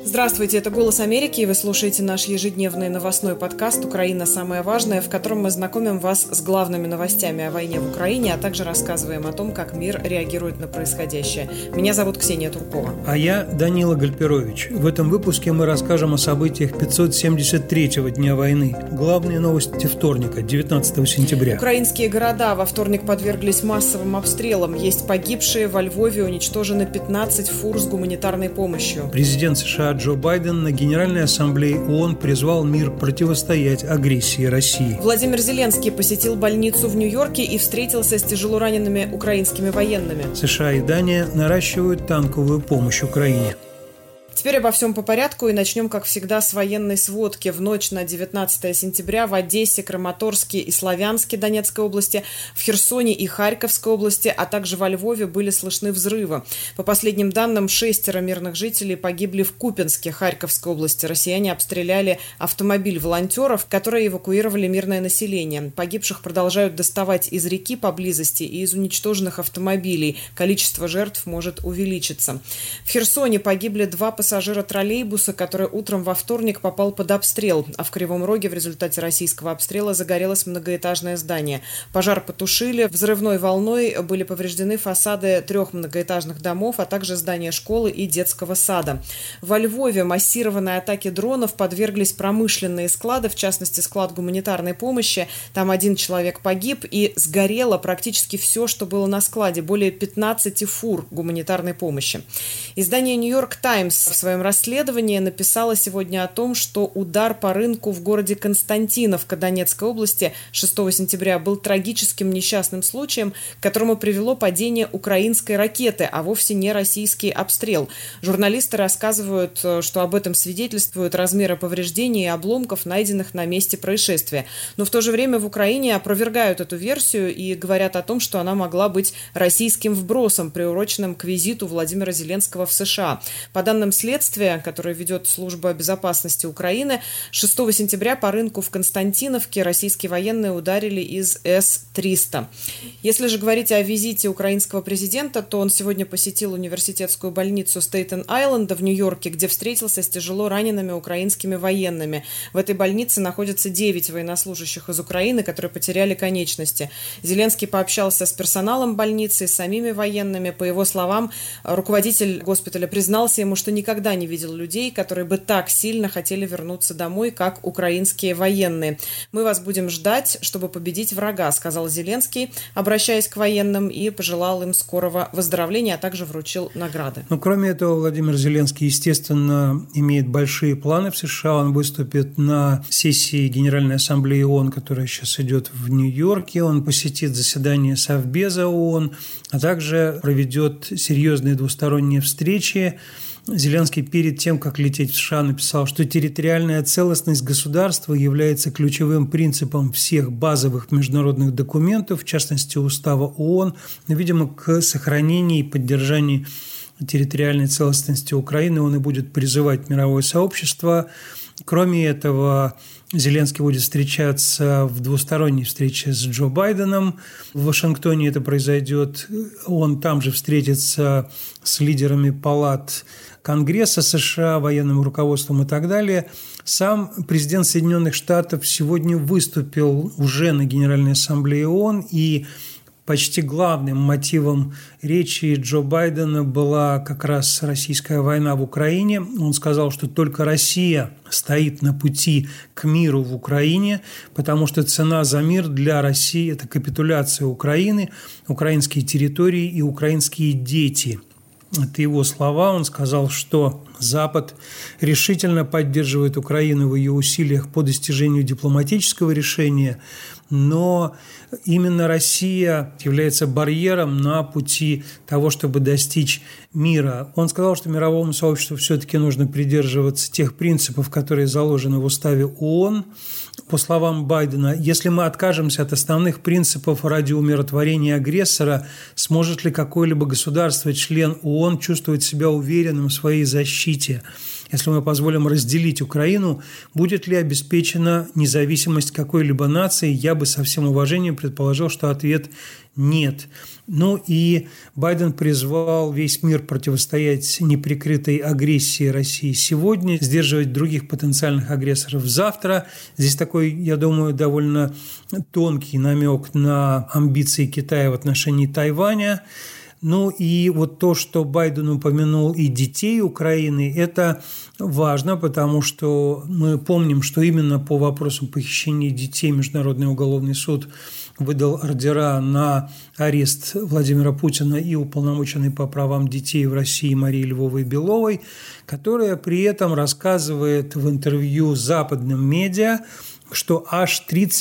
Здравствуйте, это «Голос Америки», и вы слушаете наш ежедневный новостной подкаст «Украина. Самое важное», в котором мы знакомим вас с главными новостями о войне в Украине, а также рассказываем о том, как мир реагирует на происходящее. Меня зовут Ксения Туркова. А я Данила Гальперович. В этом выпуске мы расскажем о событиях 573-го дня войны. Главные новости вторника, 19 сентября. Украинские города во вторник подверглись массовым обстрелам. Есть погибшие, во Львове уничтожены 15 фур с гуманитарной помощью. Президент США Джо Байден на Генеральной Ассамблее ООН призвал мир противостоять агрессии России. Владимир Зеленский посетил больницу в Нью-Йорке и встретился с тяжелоранеными украинскими военными. США и Дания наращивают танковую помощь Украине. Теперь обо всем по порядку и начнем, как всегда, с военной сводки. В ночь на 19 сентября в Одессе, Краматорске и Славянске Донецкой области, в Херсоне и Харьковской области, а также во Львове были слышны взрывы. По последним данным, 6 мирных жителей погибли в Купянске Харьковской области. Россияне обстреляли автомобиль волонтеров, которые эвакуировали мирное население. Погибших продолжают доставать из реки поблизости и из уничтоженных автомобилей. Количество жертв может увеличиться. В Херсоне погибли 2 пассажира троллейбуса, который утром во вторник попал под обстрел, а в Кривом Роге в результате российского обстрела загорелось многоэтажное здание. Пожар потушили, взрывной волной были повреждены фасады 3 многоэтажных домов, а также здания школы и детского сада. Во Львове массированной атаке дронов подверглись промышленные склады, в частности склад гуманитарной помощи. Там 1 человек погиб, и сгорело практически все, что было на складе, более 15 фур гуманитарной помощи. Издание «Нью-Йорк Таймс» в своем расследовании написала сегодня о том, что удар по рынку в городе Константиновка Донецкой области 6 сентября был трагическим несчастным случаем, к которому привело падение украинской ракеты, а вовсе не российский обстрел. Журналисты рассказывают, что об этом свидетельствуют размеры повреждений и обломков, найденных на месте происшествия. Но в то же время в Украине опровергают эту версию и говорят о том, что она могла быть российским вбросом, приуроченным к визиту Владимира Зеленского в США. По данным следствия, которое ведет Служба безопасности Украины, 6 сентября по рынку в Константиновке российские военные ударили из С-300. Если же говорить о визите украинского президента, то он сегодня посетил университетскую больницу Стейтен-Айленда в Нью-Йорке, где встретился с тяжело ранеными украинскими военными. В этой больнице находятся 9 военнослужащих из Украины, которые потеряли конечности. Зеленский пообщался с персоналом больницы, с самими военными. По его словам, руководитель госпиталя признался ему, что никогда не видел людей, которые бы так сильно хотели вернуться домой, как украинские военные. «Мы вас будем ждать, чтобы победить врага», — сказал Зеленский, обращаясь к военным, и пожелал им скорого выздоровления, а также вручил награды. Кроме этого, Владимир Зеленский, естественно, имеет большие планы в США. Он выступит на сессии Генеральной Ассамблеи ООН, которая сейчас идет в Нью-Йорке. Он посетит заседание Совбеза ООН, а также проведет серьезные двусторонние встречи. Зеленский перед тем, как лететь в США, написал, что территориальная целостность государства является ключевым принципом всех базовых международных документов, в частности Устава ООН, видимо, к сохранению и поддержанию территориальной целостности Украины он и будет призывать мировое сообщество. Кроме этого, Зеленский будет встречаться в двусторонней встрече с Джо Байденом. В Вашингтоне это произойдет. Он там же встретится с лидерами палат Конгресса США, военным руководством и так далее. Сам президент Соединенных Штатов сегодня выступил уже на Генеральной Ассамблее ООН, и почти главным мотивом речи Джо Байдена была как раз российская война в Украине. Он сказал, что только Россия стоит на пути к миру в Украине, потому что цена за мир для России – это капитуляция Украины, украинские территории и украинские дети. Это его слова. Он сказал, что Запад решительно поддерживает Украину в ее усилиях по достижению дипломатического решения, но именно Россия является барьером на пути того, чтобы достичь мира. Он сказал, что мировому сообществу все-таки нужно придерживаться тех принципов, которые заложены в уставе ООН. По словам Байдена, если мы откажемся от основных принципов ради умиротворения агрессора, сможет ли какое-либо государство, член ООН, чувствовать себя уверенным в своей защите? если мы позволим разделить Украину, будет ли обеспечена независимость какой-либо нации, я бы со всем уважением предположил, что ответ нет. Ну и Байден призвал весь мир противостоять неприкрытой агрессии России сегодня, сдерживать других потенциальных агрессоров завтра. Здесь такой, я думаю, довольно тонкий намек на амбиции Китая в отношении Тайваня. Ну и вот то, что Байден упомянул и детей Украины, это важно, потому что мы помним, что именно по вопросу похищения детей Международный уголовный суд выдал ордера на арест Владимира Путина и уполномоченной по правам детей в России Марии Львовой-Беловой, которая при этом рассказывает в интервью западным медиа, что аж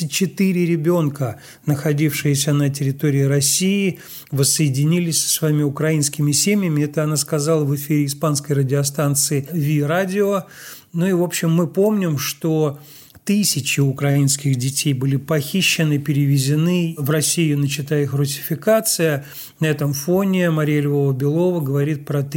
34 ребенка, находившиеся на территории России, воссоединились со своими украинскими семьями. Это она сказала в эфире испанской радиостанции Ви-радио. Ну и, в общем, мы помним, что тысячи украинских детей были похищены, перевезены в Россию, начатая их русификация. На этом фоне Мария Львова-Белова говорит про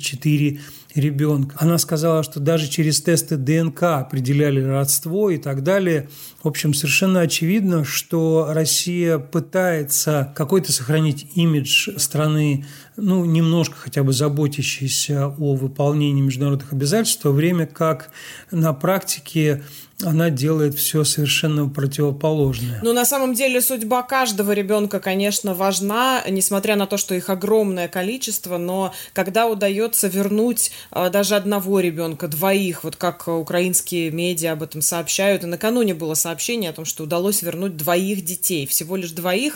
34 ребенка. Она сказала, что даже через тесты ДНК определяли родство и так далее. В общем, совершенно очевидно, что Россия пытается какой-то сохранить имидж страны, немножко хотя бы заботящейся о выполнении международных обязательств, в то время как на практике она делает все совершенно противоположное. Но на самом деле судьба каждого ребенка, конечно, важна, несмотря на то, что их огромное количество, но когда удается вернуть даже одного ребенка, двоих, вот как украинские медиа об этом сообщают, и накануне было сообщение о том, что удалось вернуть двоих детей, всего лишь двоих,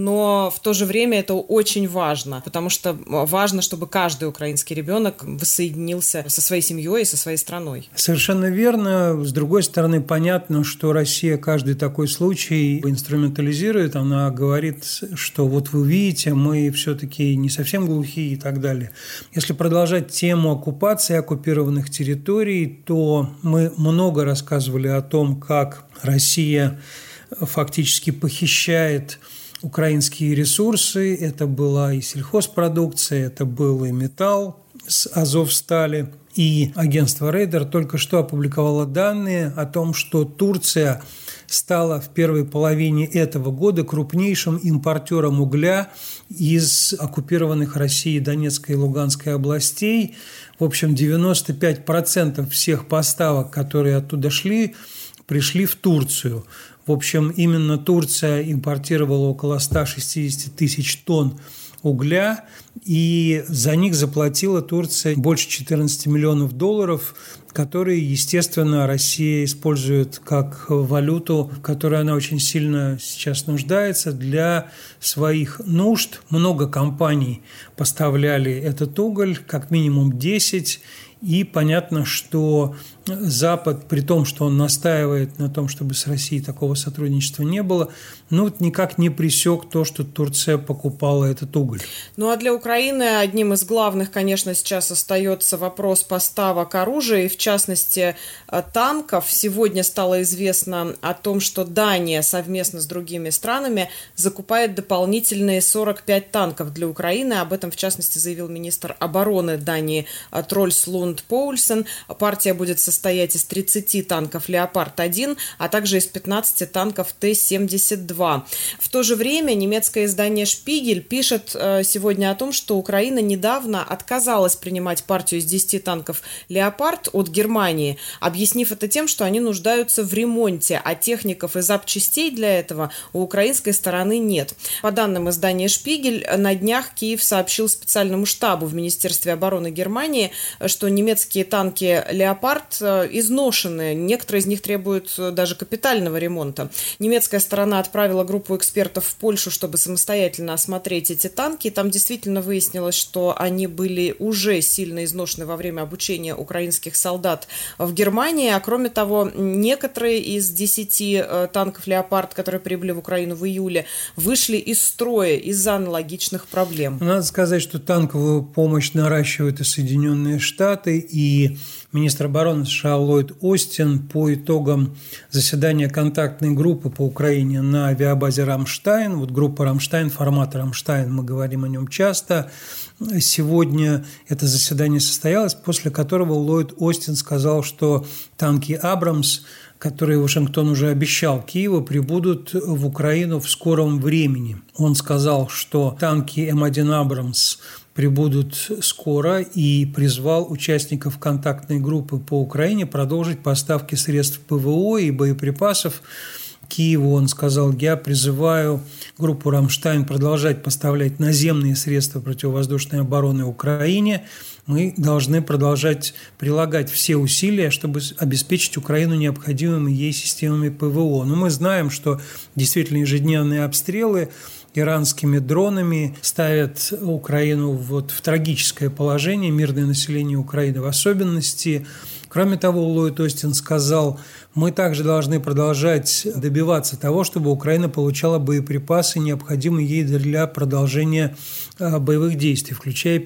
но в то же время это очень важно, потому что важно, чтобы каждый украинский ребенок воссоединился со своей семьей и со своей страной. Совершенно верно. С другой стороны, понятно, что Россия каждый такой случай инструментализирует. Она говорит, что вот вы видите, мы все-таки не совсем глухие и так далее. Если продолжать тему оккупации оккупированных территорий, то мы много рассказывали о том, как Россия фактически похищает украинские ресурсы. Это была и сельхозпродукция, это был и металл с Азовстали. И агентство Рейдер только что опубликовало данные о том, что Турция стала в первой половине этого года крупнейшим импортером угля из оккупированных Россией Донецкой и Луганской областей. В общем, 95% всех поставок, которые оттуда шли, пришли в Турцию. В общем, именно Турция импортировала около 160 тысяч тонн угля, и за них заплатила Турция больше 14 миллионов долларов, которые, естественно, Россия использует как валюту, в которой она очень сильно сейчас нуждается, для своих нужд. Много компаний поставляли этот уголь, как минимум 10, и понятно, что Запад, при том, что он настаивает на том, чтобы с Россией такого сотрудничества не было, никак не пресек то, что Турция покупала этот уголь. Ну а для Украины одним из главных, конечно, сейчас остается вопрос поставок оружия, и в частности танков. Сегодня стало известно о том, что Дания совместно с другими странами закупает дополнительные 45 танков для Украины. Об этом, в частности, заявил министр обороны Дании Трольс Лунд Поульсен. Партия будет состоять из 30 танков «Леопард-1», а также из 15 танков Т-72. В то же время немецкое издание «Шпигель» пишет сегодня о том, что Украина недавно отказалась принимать партию из 10 танков «Леопард» от Германии, объяснив это тем, что они нуждаются в ремонте, а техников и запчастей для этого у украинской стороны нет. По данным издания «Шпигель», на днях Киев сообщил специальному штабу в Министерстве обороны Германии, что немецкие танки «Леопард» изношены, некоторые из них требуют даже капитального ремонта. Немецкая сторона отправила группу экспертов в Польшу, чтобы самостоятельно осмотреть эти танки. Там действительно выяснилось, что они были уже сильно изношены во время обучения украинских солдат в Германии. А кроме того, некоторые из 10 танков «Леопард», которые прибыли в Украину в июле, вышли из строя из-за аналогичных проблем. Надо сказать, что танковую помощь наращивают и Соединенные Штаты. карты, и министр обороны США Ллойд Остин по итогам заседания контактной группы по Украине на авиабазе «Рамштайн», вот группа «Рамштайн», формат «Рамштайн», мы говорим о нем часто, сегодня это заседание состоялось, после которого Ллойд Остин сказал, что танки «Абрамс», которые Вашингтон уже обещал Киеву, прибудут в Украину в скором времени. Он сказал, что танки М1 «Абрамс» прибудут скоро и призвал участников контактной группы по Украине продолжить поставки средств ПВО и боеприпасов Киеву. Он сказал: я призываю группу «Рамштайн» продолжать поставлять наземные средства противовоздушной обороны Украине. Мы должны продолжать прилагать все усилия, чтобы обеспечить Украину необходимыми ей системами ПВО. Но мы знаем, что действительно ежедневные обстрелы иранскими дронами ставят Украину в трагическое положение, мирное население Украины в особенности. Кроме того, Ллойд Остин сказал: мы также должны продолжать добиваться того, чтобы Украина получала боеприпасы, необходимые ей для продолжения боевых действий, включая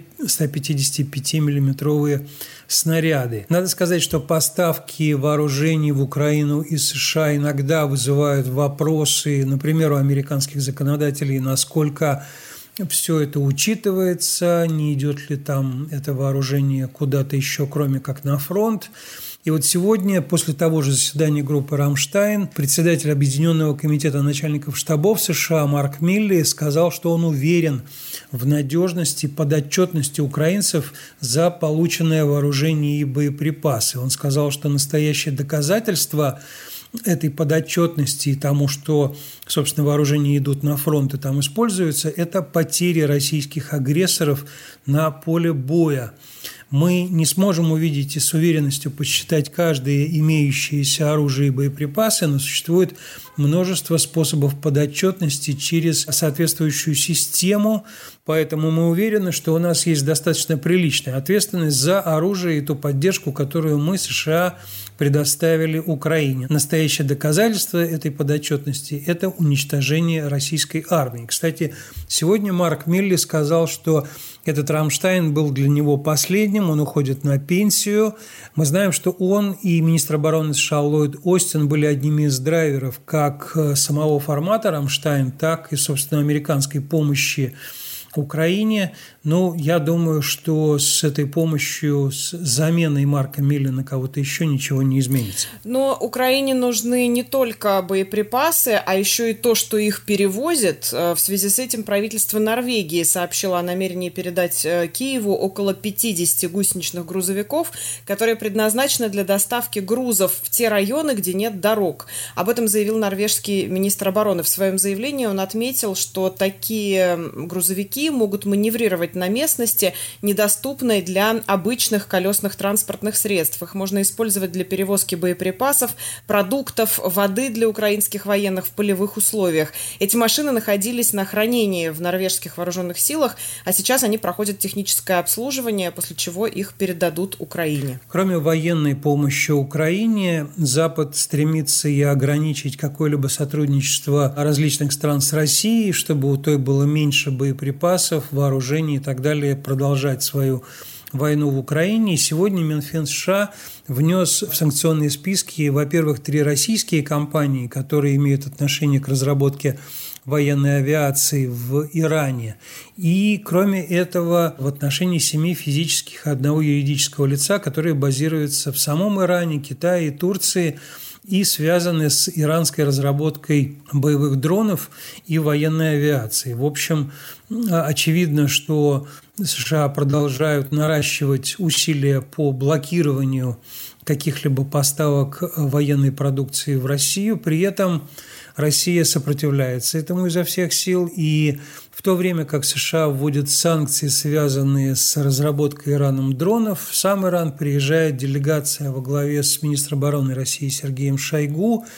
155-миллиметровые снаряды. Надо сказать, что поставки вооружений в Украину из США иногда вызывают вопросы, например, у американских законодателей, насколько все это учитывается, не идет ли там это вооружение куда-то еще, кроме как на фронт. И вот сегодня, после того же заседания группы «Рамштайн», председатель Объединенного комитета начальников штабов США Марк Милли сказал, что он уверен в надежности, подотчетности украинцев за полученное вооружение и боеприпасы. Он сказал, что настоящее доказательство этой подотчетности и тому, что, собственно, вооружения идут на фронт и там используются, это потери российских агрессоров на поле боя. Мы не сможем увидеть и с уверенностью посчитать каждое имеющееся оружие и боеприпасы, но существует множество способов подотчетности через соответствующую систему, поэтому мы уверены, что у нас есть достаточно приличная ответственность за оружие и ту поддержку, которую мы, США, предоставили Украине. Настоящее доказательство этой подотчетности – это уничтожение российской армии. Кстати, сегодня Марк Милли сказал, что этот «Рамштайн» был для него последним, он уходит на пенсию. Мы знаем, что он и министр обороны США Ллойд Остин были одними из драйверов как самого формата «Рамштайн», так и, собственно, американской помощи Украине. Но я думаю, что с этой помощью, с заменой Марка Милли на кого-то еще ничего не изменится. Но Украине нужны не только боеприпасы, а еще и то, что их перевозят. В связи с этим правительство Норвегии сообщило о намерении передать Киеву около 50 гусеничных грузовиков, которые предназначены для доставки грузов в те районы, где нет дорог. Об этом заявил норвежский министр обороны. В своем заявлении он отметил, что такие грузовики могут маневрировать на местности, недоступной для обычных колесных транспортных средств. Их можно использовать для перевозки боеприпасов, продуктов, воды для украинских военных в полевых условиях. Эти машины находились на хранении в норвежских вооруженных силах, а сейчас они проходят техническое обслуживание, после чего их передадут Украине. Кроме военной помощи Украине, Запад стремится и ограничить какое-либо сотрудничество различных стран с Россией, чтобы у той было меньше боеприпасов, вооружений и так далее, продолжать свою войну в Украине. И сегодня Минфин США внес в санкционные списки, во-первых, 3 российские компании, которые имеют отношение к разработке военной авиации в Иране. И, кроме этого, в отношении 7 физических и 1 юридического лица, которые базируются в самом Иране, Китае и Турции, и связаны с иранской разработкой боевых дронов и военной авиации. В общем, очевидно, что США продолжают наращивать усилия по блокированию каких-либо поставок военной продукции в Россию. При этом Россия сопротивляется этому изо всех сил, и в то время как США вводят санкции, связанные с разработкой Ираном дронов, в сам Иран приезжает делегация во главе с министром обороны России Сергеем Шойгу,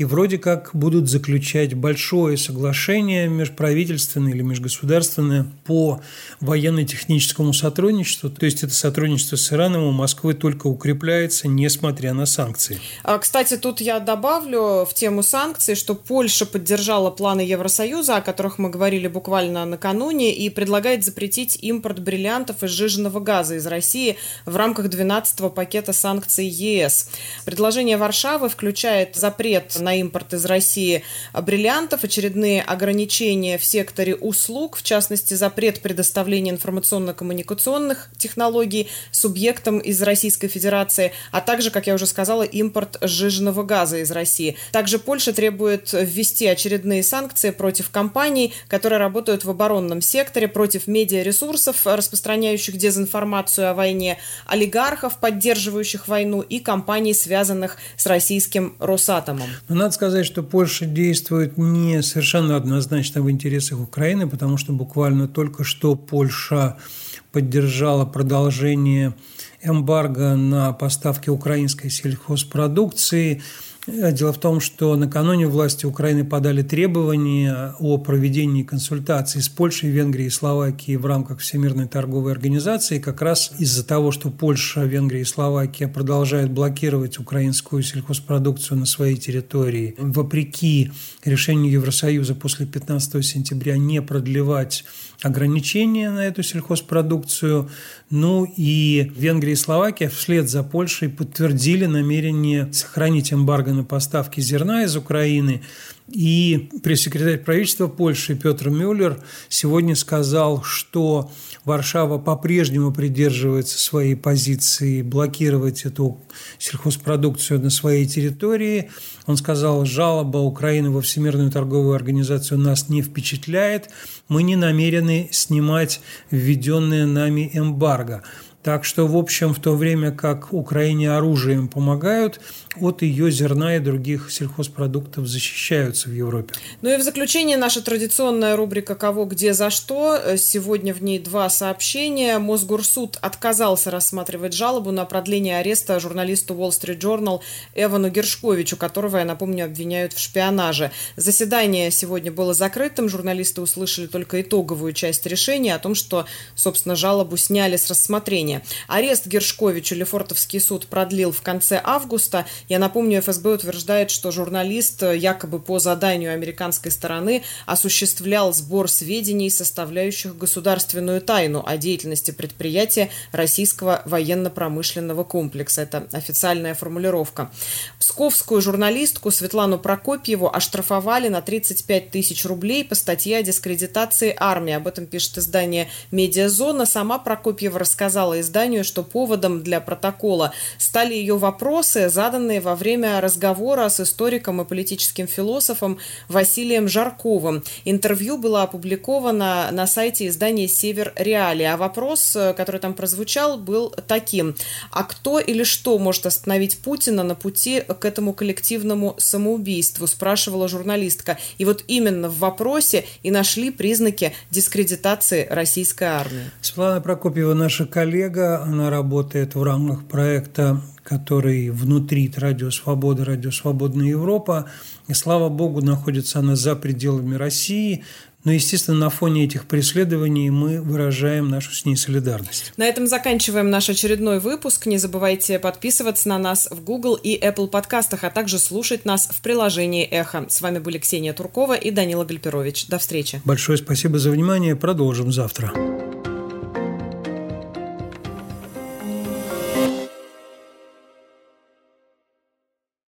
и вроде как будут заключать большое соглашение межправительственное или межгосударственное по военно-техническому сотрудничеству. То есть это сотрудничество с Ираном у Москвы только укрепляется, несмотря на санкции. Кстати, тут я добавлю в тему санкций, что Польша поддержала планы Евросоюза, о которых мы говорили буквально накануне, и предлагает запретить импорт бриллиантов и сжиженного газа из России в рамках 12-го пакета санкций ЕС. Предложение Варшавы включает запрет на импорт из России бриллиантов, очередные ограничения в секторе услуг, в частности, запрет предоставления информационно-коммуникационных технологий субъектам из Российской Федерации, а также, как я уже сказала, импорт сжиженного газа из России. Также Польша требует ввести очередные санкции против компаний, которые работают в оборонном секторе, против медиаресурсов, распространяющих дезинформацию о войне, олигархов, поддерживающих войну, и компаний, связанных с российским Росатомом. Но надо сказать, что Польша действует не совершенно однозначно в интересах Украины, потому что буквально только что Польша поддержала продолжение эмбарго на поставки украинской сельхозпродукции. Дело в том, что накануне власти Украины подали требования о проведении консультаций с Польшей, Венгрией и Словакией в рамках Всемирной торговой организации. Как раз из-за того, что Польша, Венгрия и Словакия продолжают блокировать украинскую сельхозпродукцию на своей территории, вопреки решению Евросоюза после 15 сентября не продлевать ограничения на эту сельхозпродукцию. Ну и Венгрия и Словакия вслед за Польшей подтвердили намерение сохранить эмбарго на поставки зерна из Украины. И пресс-секретарь правительства Польши Петр Мюллер сегодня сказал, что Варшава по-прежнему придерживается своей позиции блокировать эту сельхозпродукцию на своей территории. Он сказал, жалоба Украины во Всемирную торговую организацию нас не впечатляет, мы не намерены снимать введенное нами эмбарго. Так что, в общем, в то время как Украине оружием помогают, от ее зерна и других сельхозпродуктов защищаются в Европе. Ну и в заключение наша традиционная рубрика «Кого, где, за что». Сегодня в ней два сообщения. Мосгорсуд отказался рассматривать жалобу на продление ареста журналисту Wall Street Journal Эвану Гершковичу, которого, я напомню, обвиняют в шпионаже. Заседание сегодня было закрытым. Журналисты услышали только итоговую часть решения о том, что, собственно, жалобу сняли с рассмотрения. Арест Гершковича Лефортовский суд продлил в конце августа. Я напомню, ФСБ утверждает, что журналист якобы по заданию американской стороны осуществлял сбор сведений, составляющих государственную тайну о деятельности предприятия российского военно-промышленного комплекса. Это официальная формулировка. Псковскую журналистку Светлану Прокопьеву оштрафовали на 35 тысяч рублей по статье о дискредитации армии. Об этом пишет издание «Медиазона». Сама Прокопьева рассказала изданию, что поводом для протокола стали ее вопросы, заданные во время разговора с историком и политическим философом Василием Жарковым. Интервью было опубликовано на сайте издания «Север Реалии». А вопрос, который там прозвучал, был таким. А кто или что может остановить Путина на пути к этому коллективному самоубийству, спрашивала журналистка. И вот именно в вопросе и нашли признаки дискредитации российской армии. Светлана Прокопьева наша коллега, она работает в рамках проекта, который внутри Радио Свобода, Радио Свободная Европа. И, слава богу, находится она за пределами России. Но, естественно, на фоне этих преследований мы выражаем нашу с ней солидарность. На этом заканчиваем наш очередной выпуск. Не забывайте подписываться на нас в Google и Apple подкастах, а также слушать нас в приложении «Эхо». С вами были Ксения Туркова и Данила Гальперович. До встречи. Большое спасибо за внимание. Продолжим завтра.